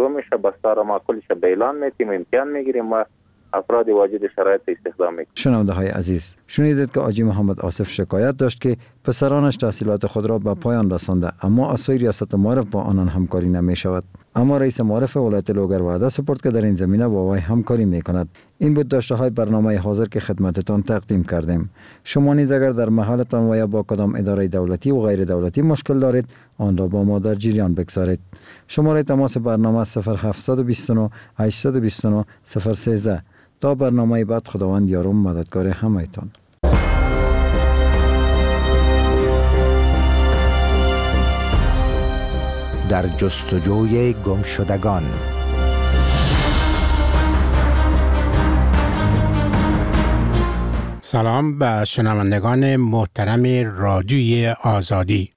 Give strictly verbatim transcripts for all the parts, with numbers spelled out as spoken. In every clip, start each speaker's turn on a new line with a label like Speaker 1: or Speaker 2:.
Speaker 1: شروع میشه، بستر معقولش به اعلان میتیم، امتحان میگیریم و افراد واجد شرایط استخدام میکنیم.
Speaker 2: شنونده های عزیز، شنیدید که حاجی محمد آصف شکایت داشت که پسرانش تحصیلات خود را به پایان رسانده، اما از سوی ریاست معارف با آنان همکاری نمی شود. اما رئیس معارف ولایت لوگر وعده سپرد که در این زمینه با وی همکاری می کند. این بود داشته های برنامه حاضر که خدمتتان تقدیم کردیم. شما نیز اگر در محلتان و یا با کدام اداره دولتی و غیر دولتی مشکل دارید، آن را با ما در جریان بگذارید. شماره تماس برنامه صفر هفت دو نه هشت دو نه صفر یک سه. تا برنامه بعد، خداوند یار و مددگار همه‌تان.
Speaker 3: در جستجوی گمشدگان.
Speaker 4: سلام به شنوندگان محترم رادیوی آزادی.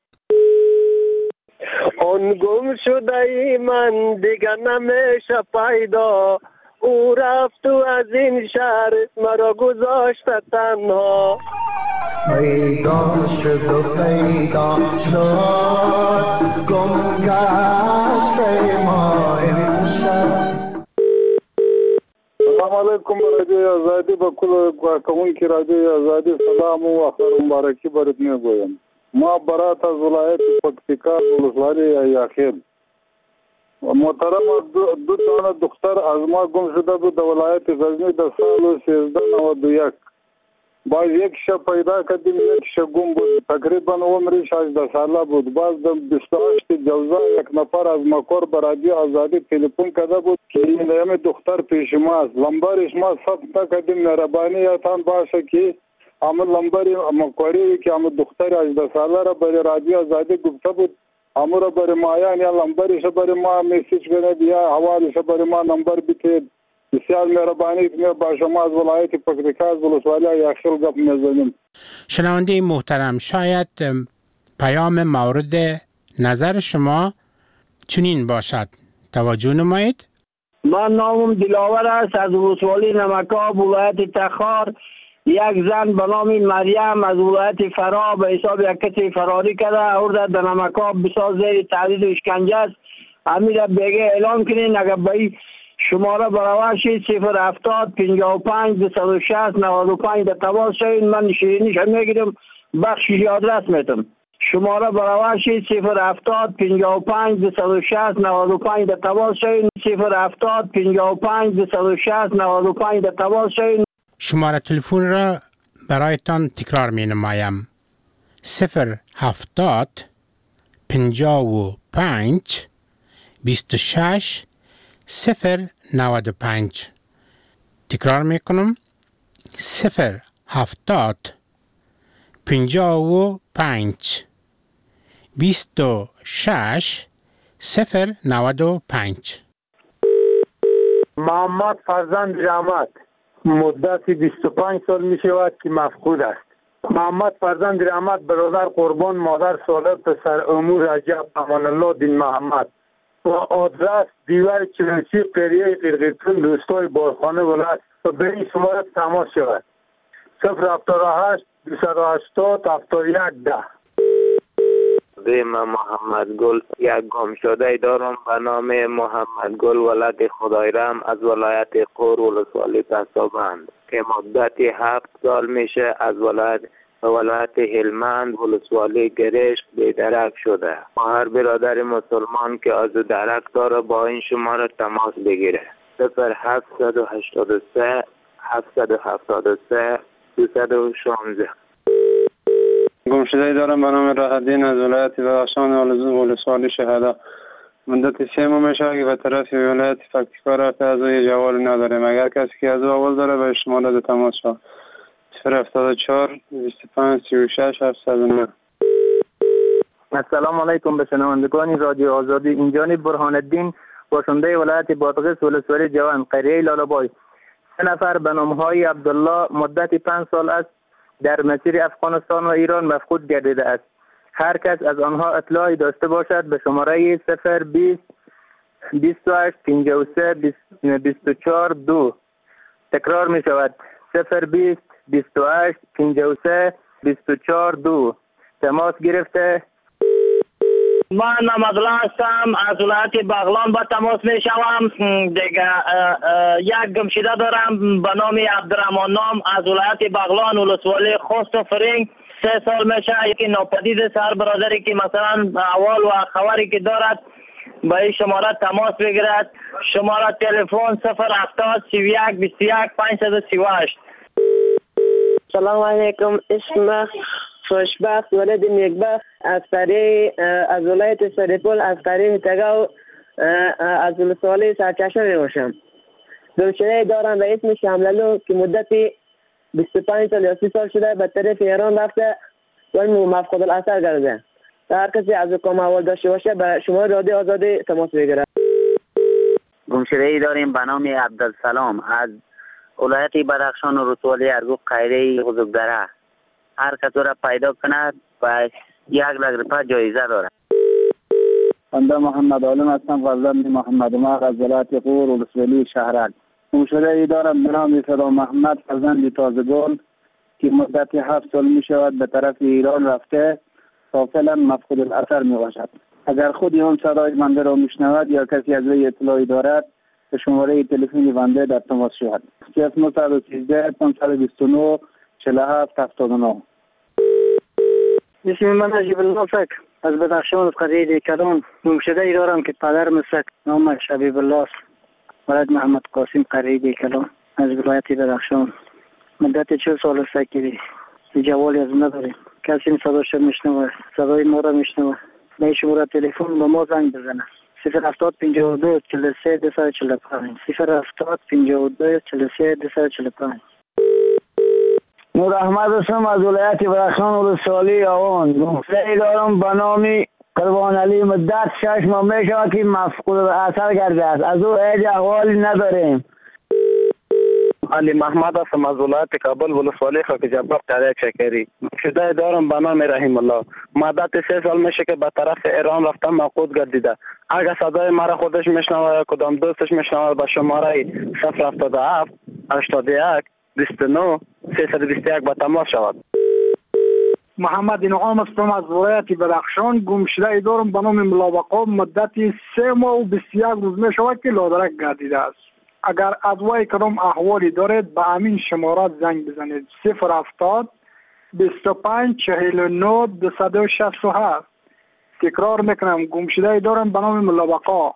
Speaker 5: آن گم شده ای من دیگر نمیشه پیدا، او رفت و از این شهر مرا گذاشت تنها.
Speaker 6: پیدا شد و پیدا شد، گم گشته ما امشب.
Speaker 7: سلام علیکم رادیوی آزادی، با کل کارکنان رادیوی آزادی سلام و آخر مبارکی برات میگویم. ما برات از ولایت پکتیکا ولسوالی یاخیل. محترم دو, دو تانه دختر از ما گم شده بود در ولایت غزنی در سال سیزده نود و یک. باز یک شب پیدا کردیم، یک شب گم بود. تقریبا عمرش هجده ساله بود. باز در بیست و هشت جوزا یک نفر از مکور به رادیو آزادی تلفن کرده بود که این همه دختر پیش ماست. لمبرش ما ثبت نکردیم، مهربانیتان باشه که اما لمبر مکوری که اما دختر هجده ساله را برای رادیو آزادی گفته بود، اما را برای ما یا لمبرش برای ما میسیج کنید یا حوالش برای ما نمبر بتید. بسیار مهربانی که با شما از ولایت پکتیکا از ولسوالی یاخیل گپ میزنیم.
Speaker 4: شنونده محترم، شاید پیام مورد نظر شما چنین باشد، توجه نمایید.
Speaker 5: من نامم دلاور است، از ولسوالی نمکاب ولایت تخار. یک زن به نام مریم از ولایت فرا به حساب یک کسی فراری کرده آورده در نمکاب، بسیار زیر تهدید و اشکنجه است. امیر بیگه اعلام کنین اگر به شماره برابر شید صفر هفتاد پنجاه و پنج دویست و شصت نود و پنج در تماس شوید. من شیرینیش هم میگیرم، بخشی آدرس میتم. شماره برابر شید صفر هفتاد پنجاه و پنج دویست و شصت نود و پنج در تماس شوید. صفر هفتاد پنجاه و پنج دویست و شصت نود و پنج در تماس شوید.
Speaker 4: شماره تلفن را برایتان تکرار می نمایم. صفر هفتاد پنجاه و پنج بیست و شش صفر نود و پنج. تکرار می کنم. صفر هفتاد پنجاه و پنج بیست و شش صفر نود و پنج.
Speaker 7: محمد فرزند رحمت مدت بیست و پنج سال می شود که مفقود است. محمد فرزند رحمت برادر قربان، مادر صالح، پسر امور رجب امان الله دین محمد و آدرس دیوار چلنچی قریه قرقیتون دوستای بارخانه ولایت و به این شماره تماس شود. صفر هفتاد و هشت دویست و هشتاد هفتاد و یک ده.
Speaker 1: من محمد گل یک گم شده دارم به نام محمد گل ولد خدایرم از ولایت قور ولسوالی پسابند که مدت هفت سال میشه از ولایت ولایت هلمند ولسوالی گرشک بیدرک شده. هر برادر مسلمان که از درک داره با این شماره تماس بگیره. صفر هفتصد و هشتاد و سه هفتصد و هفتاد و سه دویست و شانزده.
Speaker 7: گم شده دارم به نام راحت‌الدین از ولایت بدخشان ولسوالی شهدا. مدت سه ماه میشه که به طرف ولایت پکتیکا رفته، از او جواب نداریم. اگر کسی که از او اول داره به شماره تماس شد. صفر هفتاد و چهار بیست و پنج سی و شش هفتصد و نه.
Speaker 5: السلام علیکم به شنوندگان رادیو آزادی. اینجا برهان الدین باشنده ولایت بادغیس ولسوالی جوان قریه لالابای. سه نفر به نام‌های عبدالله مدت پنج سال است در مسیر افغانستان و ایران مفقود گردیده است. هر کس از آنها اطلاعی داشته باشد به شماره صفر بیست بیست و هشت پنجاه و سه بیست و چهار دو. تکرار می شود. صفر بیست بیست و هشت پنجاه و سه بیست و چهار دو. تماس گرفته من نمدلا هستم، از ولایت بغلان با تماس می شوم. دیگه یک گمشده دارم به نام عبدالرحمن نام از ولایت بغلان، ولسوالی خوست و فرنگ. سه سال میشه یکی ناپدید سر برادری که مثلا احوال و خبری که دارد با این شماره تماس بگیرد. شماره تلفن صفر هفتاد سی و یک بیست و یک پنجصد و سی و هشت.
Speaker 8: سلام علیکم، اسم خوشبخت ولد نیکبخت از طریق از ولایت سریپول از طریق تگاو از ولسوالی سرچشمه می باشم. گمشده دارم به اسم شمللو که مدتی بیست و پنج سال یا سی سال شده به طرف ایران رفته و مفقود الاثر گرده. هر کسی از کام اول داشته باشه به شما رادیو آزادی تماس بگیره.
Speaker 9: گمشده ای داریم به نام عبدالسلام از ولایت بدخشان و ولسوالی ارگوب خیره بزرگدره. هر کس را پیدا کند و یک لک روپیه جایزه دارد.
Speaker 7: بنده محمد عالم هستم، فرزند محمد ماغ از ولایت غور ولسوالی شهرک. گمشده ای دارم به نام صدا محمد فرزند تازگان که مدت هفت سال می شود به طرف ایران رفته تا فعلا مفقود الاثر می باشد. اگر خودی هم صدای بنده را می شنود یا کسی از وی اطلاعی دارد به شماره تلفنی بنده در تماس شود. صفر نه یک سه پانصد و بیست و نه چهل و هفت هفتاد و نه.
Speaker 5: اسم من عجیب الله فک از بدخشان از قریه دیکران. گمشده ای دارم که پدر مسک نام شبیب الله است، ولد محمد قاسم قریه دیکران از ولایت بدخشان. مدت چه سال است که جوالی از نداریم، کسی صداش میشنوه، صدای ما را میشنوه. به شماره تلفن به ما زنگ بزنه. صفر هفتاد پنجاه و دو چهل و سه دویست و چهل و پنج صفر هفتاد پنجاه و دو چهل و سه دویست و چهل و پنج. نور احمد هستم از ولایت بدخشان ولسوالی آوان. گمشده ای دارم به نام قربان علی مدت شش ماه می شود که مفقود الاثر گرده است. از او هیچ احوالی نداریم.
Speaker 10: علی محمد هستم از ولایت کابل ولسوالی خاک جبار قریه شکری. گمشده دارم به نام رحیم الله. مدت سه سال میشه که به طرف ایران رفتم مفقود گردیده. اگر صدای مرا خودش میشنوه یا کدام دوستش میشنوه به شماره صفر هفتاد و هفت هشتاد و یک بیست و نه سیصد و بیست و یک با تماس شود.
Speaker 7: محمد نعام هستم از ولایت بدخشان. گمشده ای دارم به نام ملاوقا. مدتی سه ماه و بیست و یک روز می شود که لادرک گردیده است. اگر از وی کدام احوالی دارید به همین شمارات زنگ بزنید. صفر هفتاد بیست و پنج چهل و نه دویست و شصت و هفت. تکرار میکنم، گمشده ای دارم به نام ملاوقا.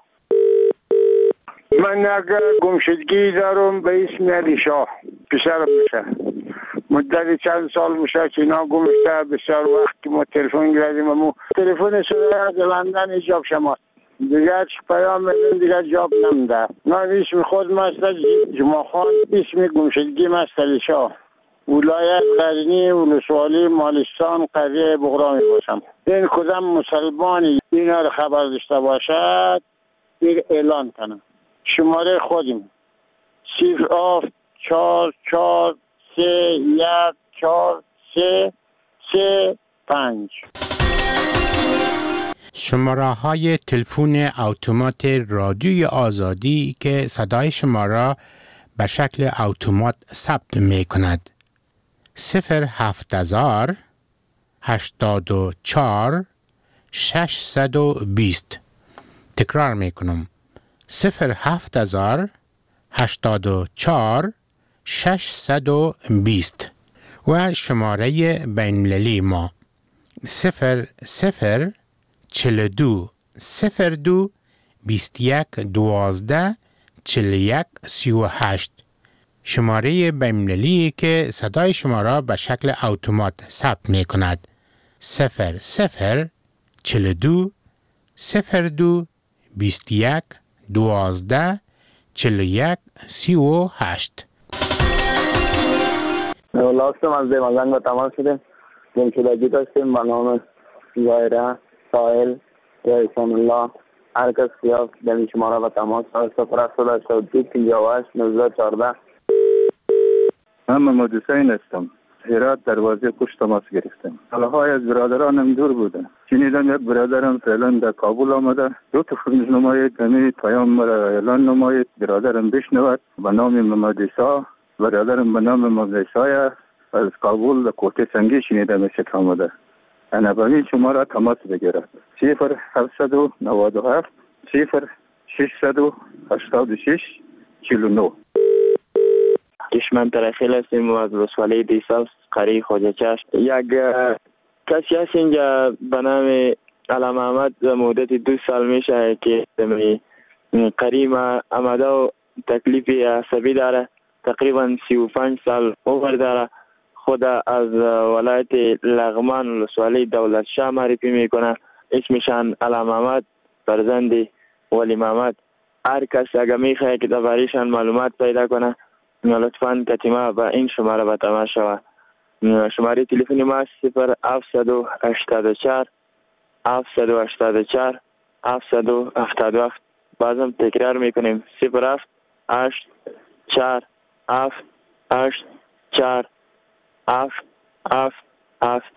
Speaker 11: من اگر گمشدگی دارم به اسم علی شاه، پسرم میشه. مدت چند سال میشه که اینا گمشته. بسیار وقت که ما تلفن گردیم و تلفن شده از لندن ایجاب شماست. دیگر چه پیام میدن دیگر جواب نمیده. من اسم خود مستر جمعه خان، اسم گمشدگی مستر علی شاه، ولایت غزنی ولسوالی مالستان قریه بغرا می باشم. این کدام مسلمانی اینا رو خبر داشته باشد یک اعلان کنم. شماره خودیم صفر آف چهار چهار سه یک چهار سه سه پنج.
Speaker 4: شماره های تلفن اتومات رادیوی آزادی که صدای شما را به شکل اتومات ثبت می کند. صفر هفت هزار هشتاد و چهار ششصد و بیست. تکرار می کنم. صفر هفت هزار هشتاد و چهار ششصد و بیست. و شماره بین‌المللی ما صفر صفر چهل و دو صفر دو بیست و یک دوازده چهل و یک سی و هشت. شماره بین‌المللی که صدای شما را به شکل اتومات ثبت می کند. صفر صفر چهل و دو صفر دو بیست و یک دوازده چهل و یک سی و هشت.
Speaker 1: لاستم از دیمازنگ با تماس شده. گمشدگی داشتیم به نام زایره ساحل یا اسم الله. هر کس خیاف دمی شما را به تماس شد. صفر هفتاد هشتاد دو پنجاه و هشت نوزده چهارده.
Speaker 7: من محمد حسین هستم. هرات دروازه کش تماس گرفتم. حالهای از برادرانم دور بودن. شنیدم یک برادرم فعلا در کابل آمده. دو تا نماید دمی پیام مرا اعلان نماید. برادرم بشنود به نام محمد عیسی. برادرم به نام محمد عیسی از کابل در کوته سنگی شنیدم است آمده. بنابراین شما را تماس بگیرد. صفر هفتصد و نود و هفت صفر ششصد و هشتاد و شش چهل و نه.
Speaker 12: دشمن ترخیل هستیم و از ولسوالی دیساس قریه خواجه چشم. یک کسی هست اینجا به نام علم احمد مدت دو سال میشه که قریه آمده و تکلیف عصبی داره. تقریبا سی و پنج سال عمر داره. خود از ولایت لغمان ولسوالی دولت شاه معرفی میکنه. اسمشان علم احمد فرزند ولی محمد. هر کس اگر میخواه که درباره‌شان معلومات پیدا کنه لطفاً کتیمه به این شماره به تماس شود. شماره تلفنی ما صفر هفتصد و هشتاد و چهار هفتصد و هشتاد و چهار هفتصد و هفتاد و هفت. بازم تکرار میکنیم صفر هفت هشت چهار هفت هشت چهار هفت هفت هفت.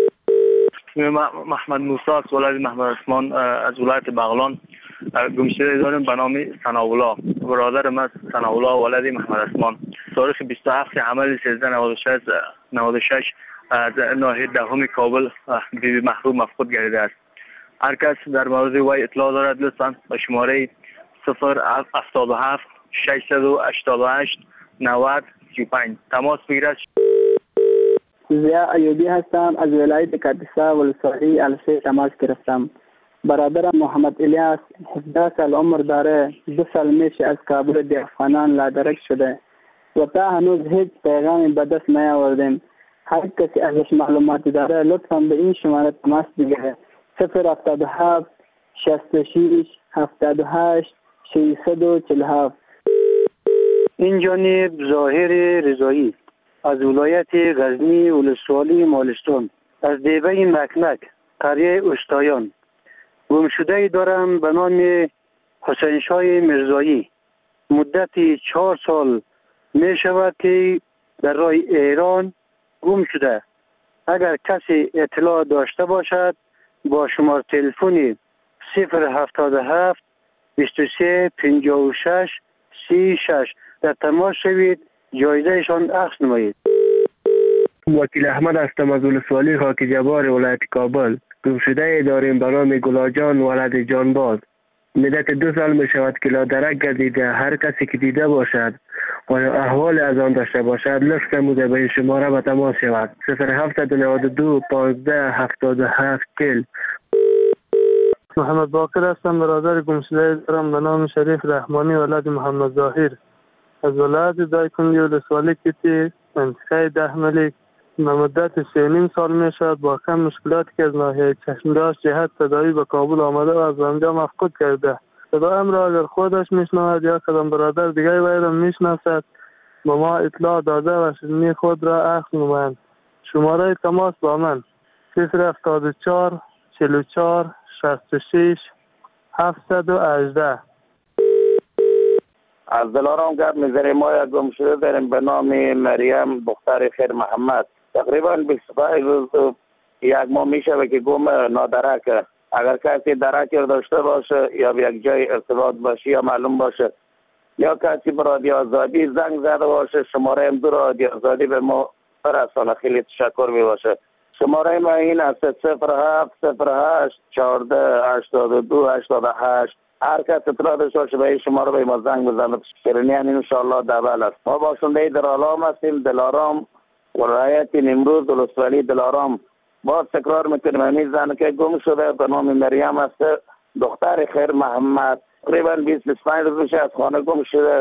Speaker 13: محمد موسی از ولایت محمد عثمان از ولایت بغلان گمشده داریم به نام ثناءالله. برادر من ثناءالله ولد محمد عثمان تاریخ بیست و هفت حمل سیزده نود و شش از ناحیه دهم کابل بی بی محروم مفقود گردیده است. هر کس در مورد وی اطلاع دارد لطفاً به شماره صفر هفتاد و هفت ششصد و هشتاد و هشت نود سی و پنج تماس بگیرد.
Speaker 14: زیا ایوبی هستم از ولایت کاپیسا ولسوالی السه تماس گرفتم. برادرم محمد الیاس هفده سال عمر داره. دو سال میشه از کابل دی افغانان لادرک شده و تا هنوز هیچ پیغامی به دست نیاوردیم. هر کسی ازش معلوماتی داره لطفا به این شماره تماس بگیره. صفر هفتاد و هفت شصت و شش هفتاد و هشت ششصد و چهل و هفت.
Speaker 15: این جانب ظاهر رضایی از ولایت غزنی ولسوالی مالستان از دیبه مکنک قریه استایان. گمشده دارم به نام حسین شاه مرزایی. مدت چهار سال می شود که در راه ایران گم شده. اگر کسی اطلاع داشته باشد با شماره تلفن صفر هفتاد و هفت بیست و سه پنجاه و شش سی و شش در تماس شوید. جایزهشان اخذ نمایید.
Speaker 16: وکیل احمد هستم از ولسوالی خاک جبار ولایت کابل. گمشده داریم به نام گلاجان ولد جانباز. مدت دو سال می شود که لادرک گردیده. هر کسی که دیده باشد و احوال از آن داشته باشد لطف نموده به این شماره به تماس شود. صفر هفتصد و نود و دو پانزده هفتاد و هفت چهل.
Speaker 17: محمد باقر هستم. برادر گمشده دارم به نام شریف رحمانی ولد محمد ظاهر از ولایت دایکنی ولسوالی کتی منطقه ده ملک. به مدت سه نیم سال می شود با کم مشکلاتی که از ناحیه چشمداش جهت تداوی به کابل آمده و از آنجا مفقود کرده. صدایم را اگر خودش میشنود یا کدام برادر دیگر وی را میشناسد به ما اطلاع داده و شنی خود را اخذ نمایند. شماره تماس با من صفر هفتاد و چهار چهل و چهار شصت و شش هفتصد و هجده.
Speaker 1: از دلارام گرد میذاریم. ما یک گمشده داریم به نام مریم دختر خیر محمد. تقریبا بیست و پنج روز یک ماه میشه که گم نادرک. اگر کسی درک داشته باشه یا به یک جای ارتباط باشه یا معلوم باشه یا کسی به رادیو آزادی زنگ زده باشه شماره ام دو رادیو آزادی به ما برسانه. خیلی تشکر می باشه. شماره ما این است صفر هفت صفر هشت چهارده هشتاد و دو هشتاد و هشت. هر کس اطلاع داشته باشه به این شماره به ما زنگ بزنه. شیرینیان انشاءالله دبل است. ما باشنده دلارام هستیم. دلارام ولایت نیمروز ولسوالی دلارام. باز تکرار میکنیم این زن که گم شده به نام مریم است دختر خیر محمد. تقریبا بیست و پنج روز میشه از خانه گم شده.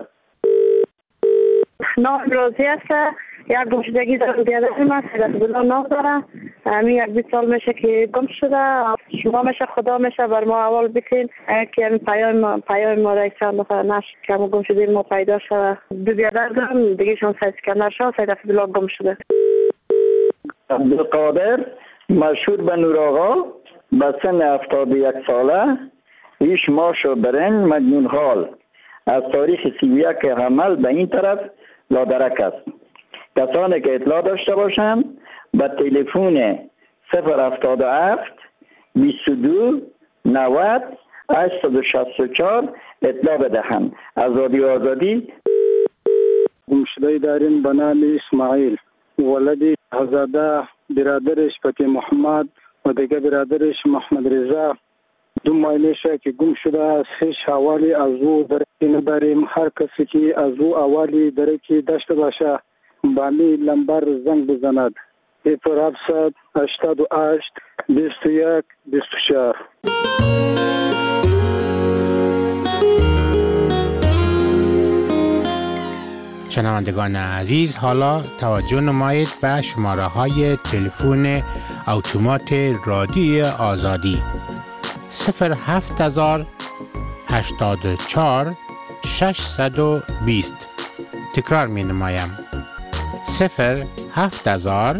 Speaker 8: نام روزی است. یک گمشدگی دارم بیادر من سیدت بلا نام دارم. همین یک بیست سال میشه که گم شده. شما میشه خدا میشه بر ما اول بکن که همین پیام پیام ما رای چند نفر نشد که همون گم شده ما پیدا شده. دو بیادر دارم دیگه شون سید سکندر شد سیدت بلا گم شده.
Speaker 18: عبدالقادر مشهور به نور آقا به سن هفتاد و یک ساله. ایش ماشو برن مجنون حال از تاریخ سی و یک حمل به این طرف لادرک است. کسانی که اطلاع داشته باشند به تلفن صفر هفتاد و هفت بیست و دو نود هشتصد و شصت و چهار اطلاع بدهند. از رادیو آزادی.
Speaker 15: گمشده داریم به نام اسماعیل ولد هزاده برادرش پتی محمد
Speaker 7: و دیگه برادرش محمد رضا دو ماه میشه که گم شده است. هیچ حوالی از او درکی نداریم. هر کسی که از او حوالی درکی داشته باشه با می لمبر زنگ بزند. صفر هفتصد هشتاد و هشت بیست و یک بیست و چهار.
Speaker 4: شنوندگان عزیز، حالا توجه نمایید به شماره های تلفن اتومات رادیوی آزادی صفر هفت هزار هشتاد و چهار ششصد و بیست. تکرار می نمایم صفر هفت هزار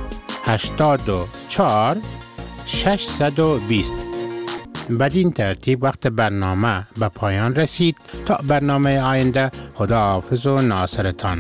Speaker 4: هشتاد و چهار ششصد و بیست. بدین ترتیب وقت برنامه به پایان رسید. تا برنامه آینده، خداحافظ و ناصرتان.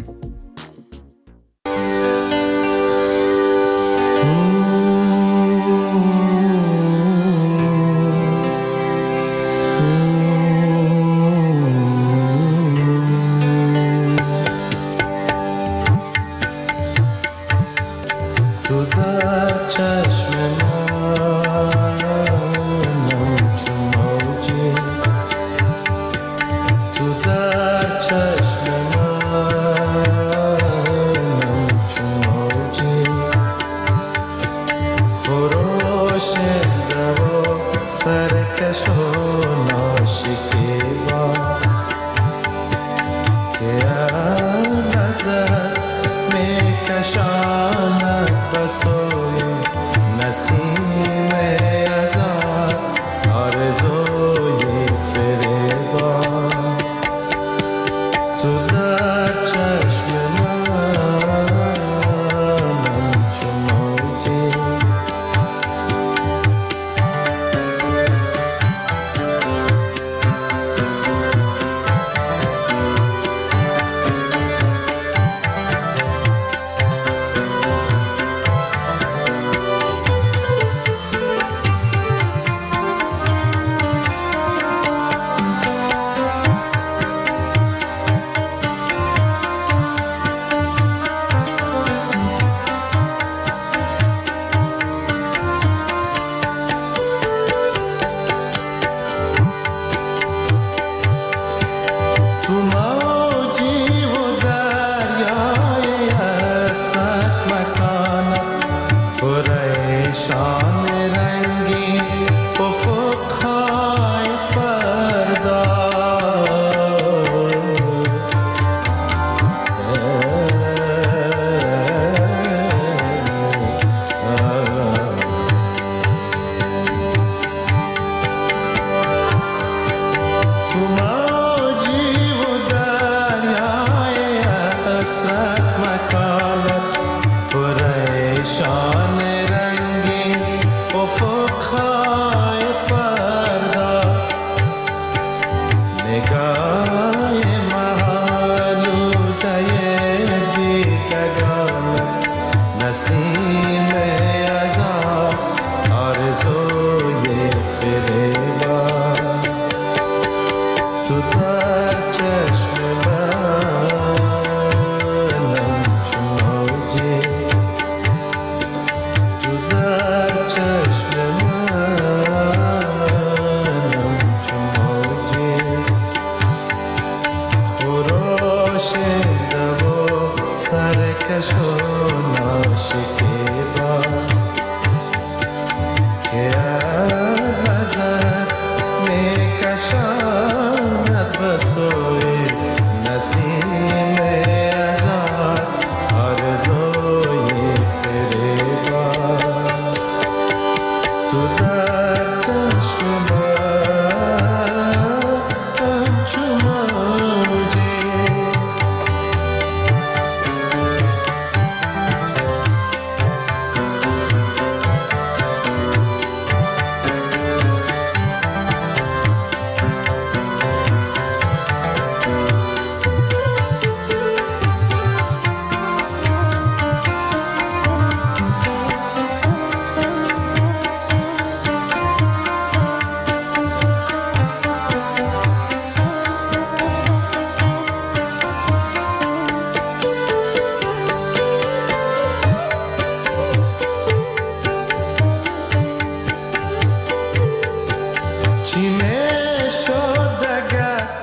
Speaker 6: سرکش و ناشکه